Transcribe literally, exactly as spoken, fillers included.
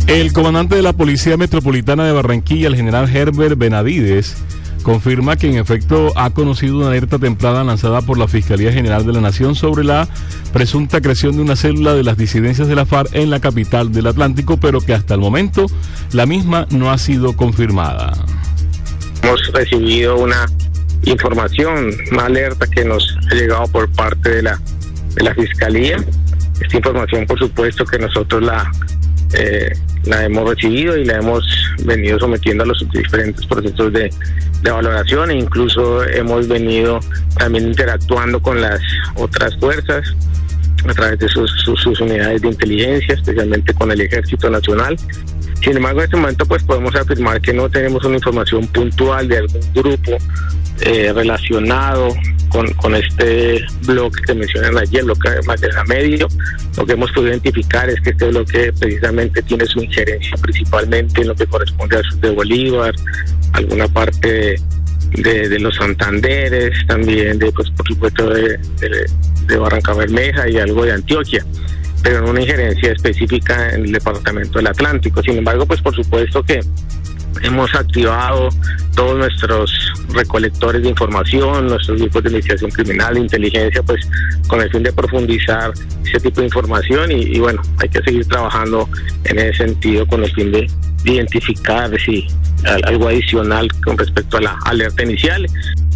El comandante de la Policía Metropolitana de Barranquilla, el general Herbert Benavides, confirma que en efecto ha conocido una alerta temprana lanzada por la Fiscalía General de la Nación sobre la presunta creación de una célula de las disidencias de la FARC en la capital del Atlántico, pero que hasta el momento la misma no ha sido confirmada. Hemos recibido una información, una alerta que nos ha llegado por parte de la, de la Fiscalía. Esta información, por supuesto, que nosotros la... Eh, la hemos recibido y la hemos venido sometiendo a los diferentes procesos de, de valoración, e incluso hemos venido también interactuando con las otras fuerzas a través de sus, sus, sus unidades de inteligencia, especialmente con el Ejército Nacional. Sin embargo, en este momento pues podemos afirmar que no tenemos una información puntual de algún grupo eh, relacionado con, con este bloque que mencionan ayer, bloque de Magdalena Medio. Lo que hemos podido identificar es que este bloque precisamente tiene su injerencia principalmente en lo que corresponde al sur de Bolívar, alguna parte de, de, de los Santanderes, también de, pues por supuesto de, de, de Barranca Bermeja y algo de Antioquia, pero no una injerencia específica en el departamento del Atlántico. Sin embargo, pues por supuesto que hemos activado todos nuestros recolectores de información, nuestros grupos de investigación criminal, de inteligencia, pues con el fin de profundizar ese tipo de información y, y bueno, hay que seguir trabajando en ese sentido con el fin de, de identificar si algo adicional con respecto a la alerta inicial.